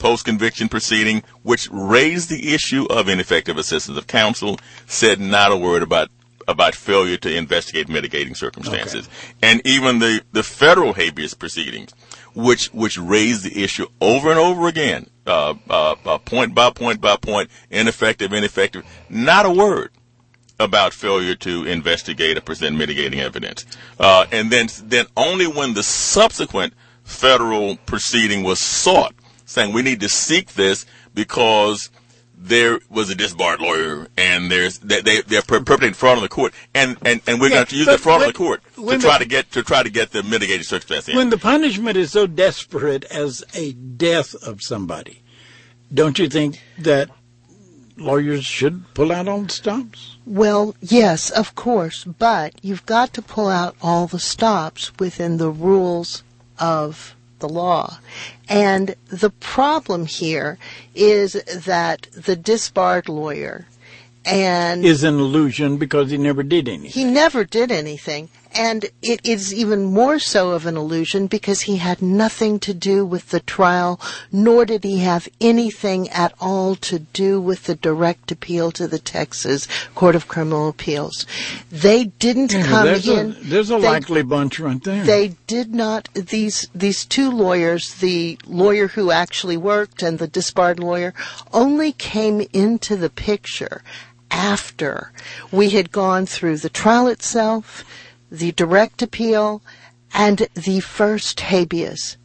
post-conviction proceeding, which raised the issue of ineffective assistance of counsel, said not a word about about failure to investigate mitigating circumstances. Okay. And even the, the federal habeas proceedings, which which raised the issue over and over again, uh, uh, uh, point by point by point, ineffective, ineffective, not a word about failure to investigate or present mitigating evidence. Uh, and then then only when the subsequent federal proceeding was sought, saying we need to seek this because there was a disbarred lawyer, and there's they, they they're perpetrating fraud on the court, and and, and we're yeah, going to use that fraud when, on the court to try the, to get to try to get the mitigated circumstance in. When the punishment is so desperate as a death of somebody, don't you think that lawyers should pull out all the stops? Well, yes, of course, but you've got to pull out all the stops within the rules of the law. And the problem here is that the disbarred lawyer and is an illusion because he never did anything. He never did anything. And it is even more so of an illusion because he had nothing to do with the trial, nor did he have anything at all to do with the direct appeal to the Texas Court of Criminal Appeals. They didn't yeah, come there's in. A, there's a they, likely bunch right there. They did not. These these two lawyers, the lawyer who actually worked and the disbarred lawyer, only came into the picture after we had gone through the trial itself, the direct appeal, and the first habeas.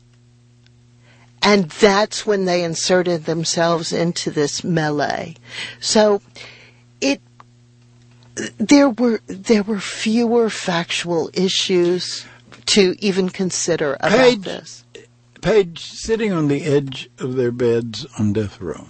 And that's when they inserted themselves into this melee. So it there were there were fewer factual issues to even consider about Page, this. Page, sitting on the edge of their beds on death row,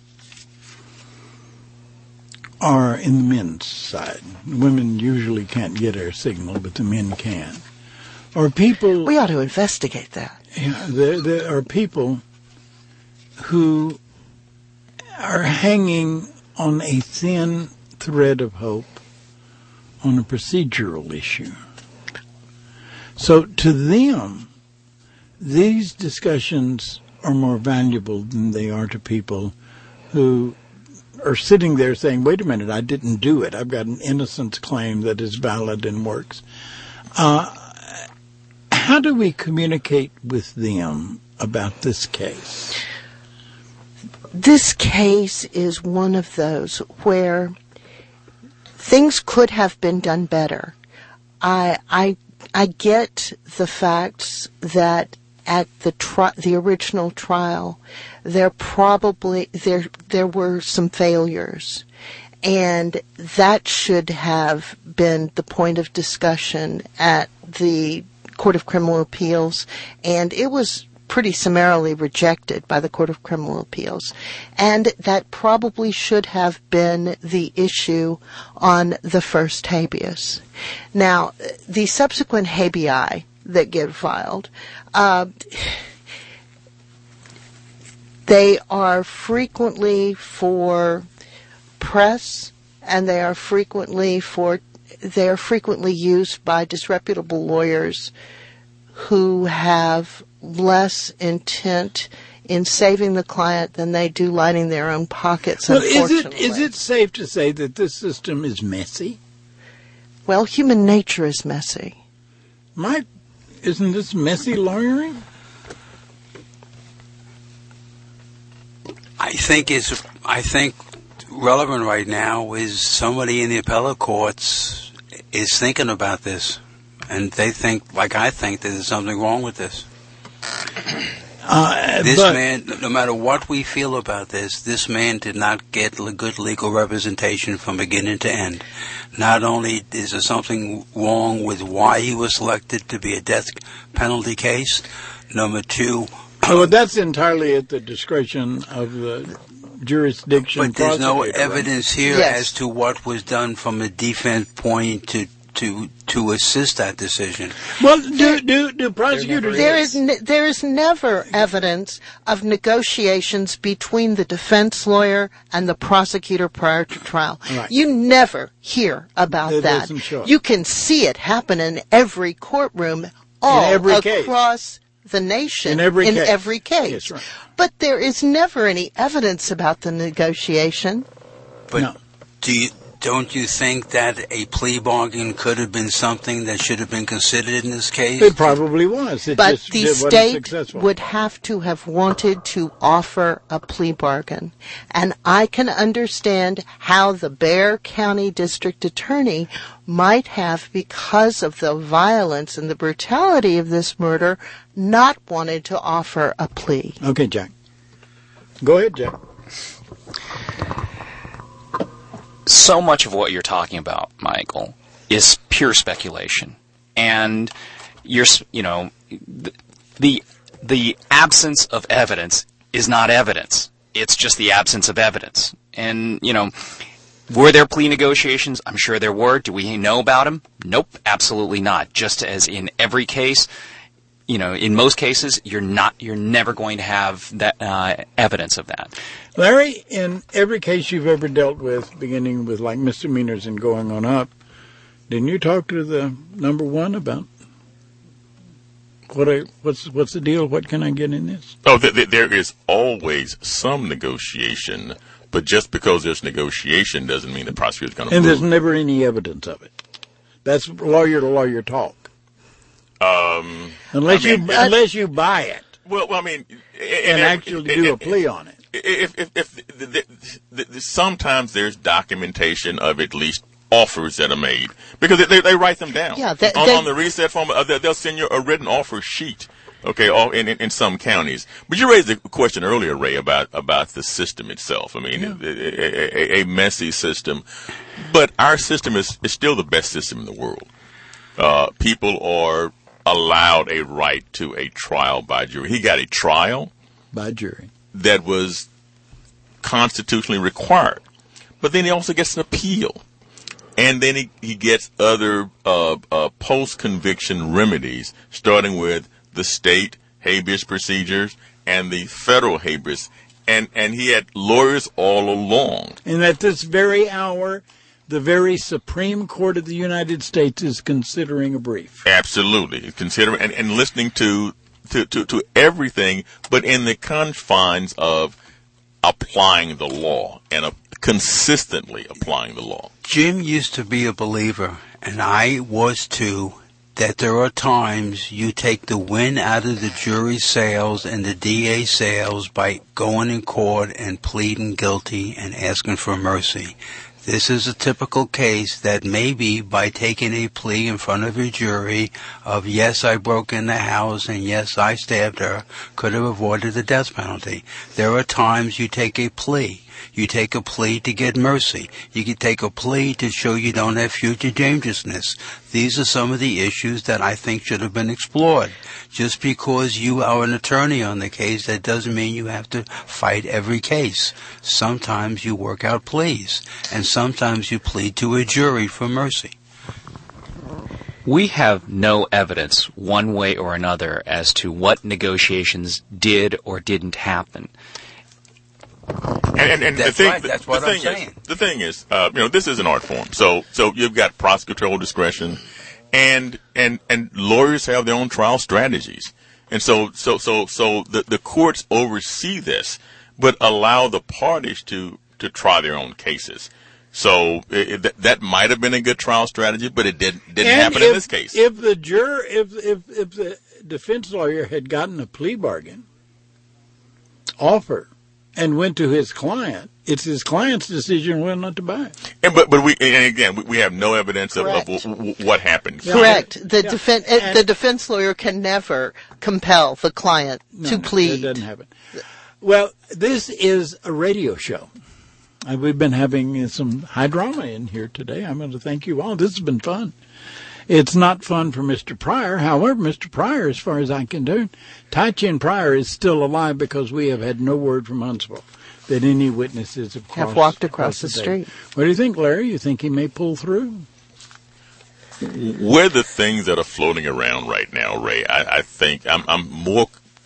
are in the men's side. Women usually can't get our signal, but the men can. Or people... We ought to investigate that. Yeah, there, there are people who are hanging on a thin thread of hope on a procedural issue. So to them, these discussions are more valuable than they are to people who are sitting there saying, wait a minute, I didn't do it. I've got an innocence claim that is valid and works. Uh, how do we communicate with them about this case? This case is one of those where things could have been done better. I I I get the facts that at the tri- the original trial, there probably there there were some failures, and that should have been the point of discussion at the Court of Criminal Appeals, and it was pretty summarily rejected by the Court of Criminal Appeals, and that probably should have been the issue on the first habeas. Now, the subsequent habeas that get filed, uh, they are frequently for press, and they are frequently for they are frequently used by disreputable lawyers who have less intent in saving the client than they do lining their own pockets. Well, is it is it safe to say that this system is messy? Well, human nature is messy. My, isn't this messy lawyering? I think is I think relevant right now is somebody in the appellate courts is thinking about this, and they think, like I think, that there's something wrong with this. Uh, this but, man, no matter what we feel about this, this man did not get good legal representation from beginning to end. Not only is there something wrong with why he was selected to be a death penalty case, number two... Well, that's entirely at the discretion of the jurisdiction. But there's no evidence right? here yes. as to what was done from a defense point to to to assist that decision. Well, do do, do prosecutors? There is ne- there is never evidence of negotiations between the defense lawyer and the prosecutor prior to trial. Right. You never hear about it that. Sure. You can see it happen in every courtroom all in every across case. the nation In every case. every case. Yes, right. But there is never any evidence about the negotiation. But No. do you, don't you think that a plea bargain could have been something that should have been considered in this case? It probably was. It But just the it wasn't state successful. would have to have wanted to offer a plea bargain. And I can understand how the Bexar County District Attorney might have, because of the violence and the brutality of this murder, not wanted to offer a plea. Okay, Jack. Go ahead, Jack. So much of what you're talking about, Michael, is pure speculation. And you're, s- you know, the, the the absence of evidence is not evidence. It's just the absence of evidence. And, you know, were there plea negotiations? I'm sure there were. Do we know about them? Nope, absolutely not. Just as in every case, you know, in most cases, you're not, you're never going to have that uh, evidence of that. Larry, in every case you've ever dealt with, beginning with like misdemeanors and going on up, didn't you talk to the number one about what I, what's what's the deal? What can I get in this? Oh, th- th- there is always some negotiation, but just because there's negotiation doesn't mean the prosecutor's going to And move. there's never any evidence of it. That's lawyer to lawyer talk. Um, Unless I mean, you uh, unless you buy it well, well, I mean, and actually do a plea on it. If, if, if the, the, the, the, sometimes there's documentation of at least offers that are made because they, they, they write them down. Yeah, they- on, they- on the reset form, uh, they- they'll send you a written offer sheet. Okay, all in, in, in some counties. But you raised the question earlier, Ray, about, about the system itself. I mean, Yeah. a, a, a messy system, but our system is, is still the best system in the world. Uh, people are allowed a right to a trial by jury. He got a trial By jury. that was constitutionally required. But then he also gets an appeal. And then he, he gets other uh, uh, post-conviction remedies, starting with the state habeas procedures and the federal habeas. And, and he had lawyers all along. And at this very hour, the very Supreme Court of the United States is considering a brief. Absolutely. Consider and, and listening to, to, to, to everything, but in the confines of applying the law and uh, consistently applying the law. Jim used to be a believer, and I was too, that there are times you take the wind out of the jury's sails and the D A's sails by going in court and pleading guilty and asking for mercy. This is a typical case that maybe by taking a plea in front of a jury of yes, I broke in the house and yes, I stabbed her, could have avoided the death penalty. There are times you take a plea. You take a plea to get mercy. You can take a plea to show you don't have future dangerousness. These are some of the issues that I think should have been explored. Just because you are an attorney on the case, that doesn't mean you have to fight every case. Sometimes you work out pleas, and sometimes you plead to a jury for mercy. We have no evidence one way or another as to what negotiations did or didn't happen. And, and, and That's the thing, right. That's the, what the I'm thing saying. Is, the thing is, uh, you know, this is an art form. So, so you've got prosecutorial discretion, and and and lawyers have their own trial strategies, and so so so so the the courts oversee this, but allow the parties to to try their own cases. So it, it, that might have been a good trial strategy, but it didn't didn't And happen if, in this case. If the juror, if if if the defense lawyer had gotten a plea bargain offer and went to his client, it's his client's decision whether or not to buy it. And but but we and again we, we have no evidence of, of Correct. w- w- what happened. Correct. The, Yeah. defen- uh, And- the defense lawyer can never compel the client No, to no, plead. That doesn't happen. Well, this is a radio show. Uh, we've been having uh, some high drama in here today. I'm going to thank you all. This has been fun. It's not fun for Mister Pryor. However, Mister Pryor, as far as I can do, Tai Chin Pryor is still alive because we have had no word from Huntsville that any witnesses have, Have crossed- walked across the day. street. What do you think, Larry? You think he may pull through? Where the things that are floating around right now, Ray, I, I think I'm, I'm more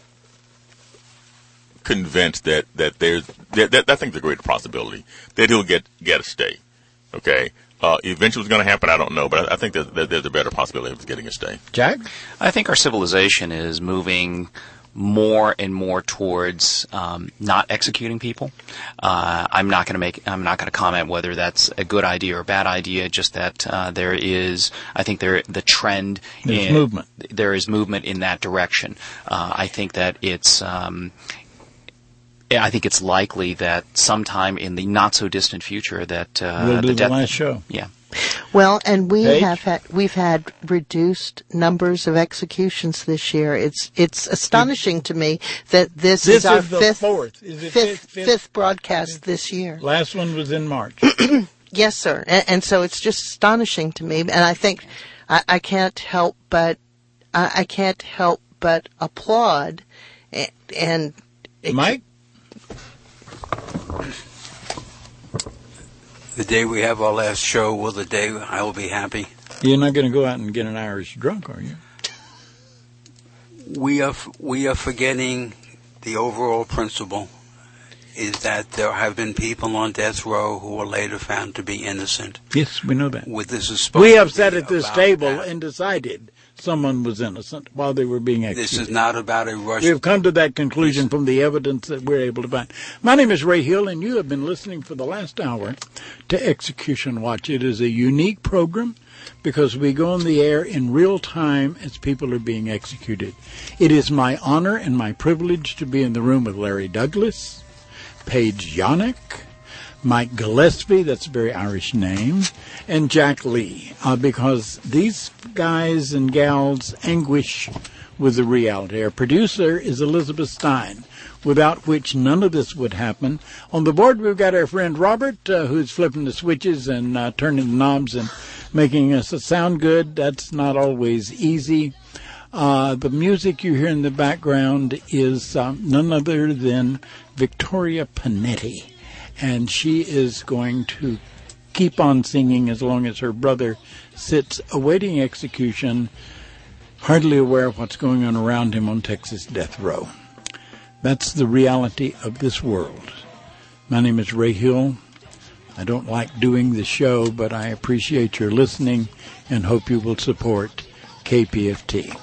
convinced that that there's that, that I think the greater possibility that he'll get get a stay. Okay, uh, eventually was going to happen, I don't know, but I, I think that, that there's a better possibility of us getting a stay. Jack? I think our civilization is moving more and more towards um, not executing people. Uh, I'm not going to make. I'm not going to comment whether that's a good idea or a bad idea. Just that uh, there is. I think there the trend. There's in, movement. There is movement in that direction. Uh, I think that it's. Um, I think it's likely that sometime in the not so distant future that uh, we'll do the, the death, last show. Yeah. Well, and we Paige? have had we've had reduced numbers of executions this year. It's it's astonishing to me that this, This is our is the fifth fourth. Is it fifth, fifth, fifth? fifth broadcast this year. Last one was in March. Yes, sir. And, and so it's just astonishing to me. And I think I, I can't help but I, I can't help but applaud. And, and it, Mike? The day we have our last show will the day I will be happy. You're not going to go out and get an Irish drunk, are you? We are we are forgetting the overall principle is that there have been people on death row who were later found to be innocent. Yes, we know that. With this is supposed We to have be sat at this about table that. and decided someone was innocent while they were being executed. This is not about a rush. We have come to that conclusion from the evidence that we're able to find. My name is Ray Hill, and you have been listening for the last hour to Execution Watch. It is a unique program because we go on the air in real time as people are being executed. It is my honor and my privilege to be in the room with Larry Douglas, Paige Yannick, Mike Gillespie, that's a very Irish name, and Jack Lee, uh, because these guys and gals anguish with the reality. Our producer is Elizabeth Stein, without which none of this would happen. On the board, we've got our friend Robert, uh, who's flipping the switches and uh, turning the knobs and making us sound good. That's not always easy. Uh, the music you hear in the background is um, none other than Victoria Panetti, and she is going to keep on singing as long as her brother sits awaiting execution, hardly aware of what's going on around him on Texas death row. That's the reality of this world. My name is Ray Hill. I don't like doing the show, but I appreciate your listening and hope you will support K P F T.